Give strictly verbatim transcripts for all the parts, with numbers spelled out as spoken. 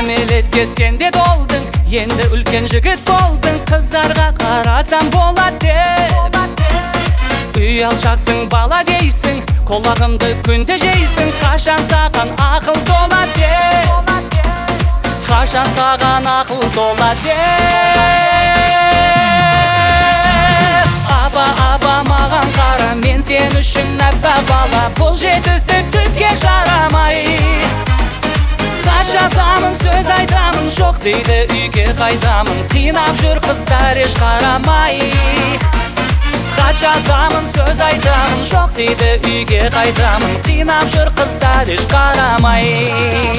кәмелетке сен де толдың, енді үлкен жігіт болдың. Қыздарға қарасам болады деп, үй алшақсың, бала дейсің, құлағымды күнде жейсің. Қашан саған ақыл толады деп, қашан саған ақыл толады деп. Аба, аба маған қара, мен сен үшін аппақ бала. Бұл жетістік түкке жарамай. Хат жазамын, сөз айтамын, жоқ дейді үйге қайтамын. Қинап жүр қыздар еш қарамай. Хат жазамын, сөз айтамын, жоқ дейді үйге қайтамын. Қинап жүр қыздар еш қарамай.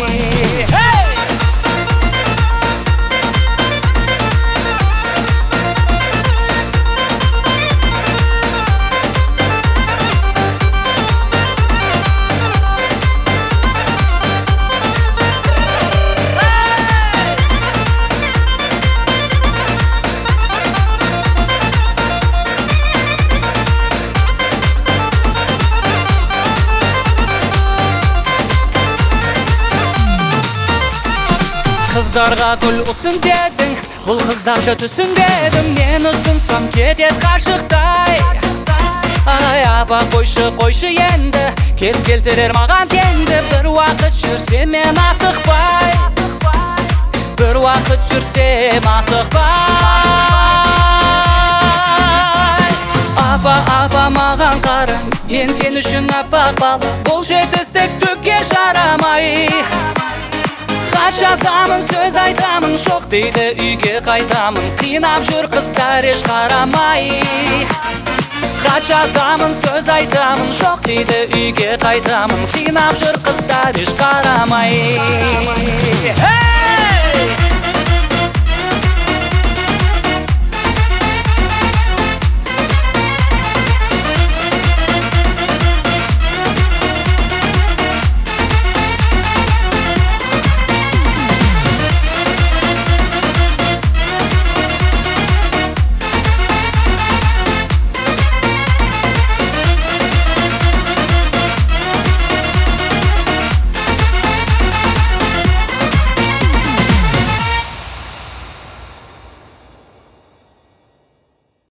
Қыздарға гүл ұсын дедің, бұл қыздарды түсінбедім. Мен ұсынсам кетет қашықтай. Ай, аба қойшы, қойшы енді, кез келтірер маған теңді. Бір уақыт жүрсем мен асықпай, бір уақыт жүрсем асықпай. Аба, аба маған қара, мен сен үшін аппақ бала. Бұл жетістік түкке жарамай. Хат жазамын, сөз айтамын, жоқ дейді үйге қайтамын. Қинап жүр қыздар еш қарамай. Хат жазамын, сөз айтамын, жоқ дейді үйге қайтамын. Қинап жүр қыздар еш қарамай.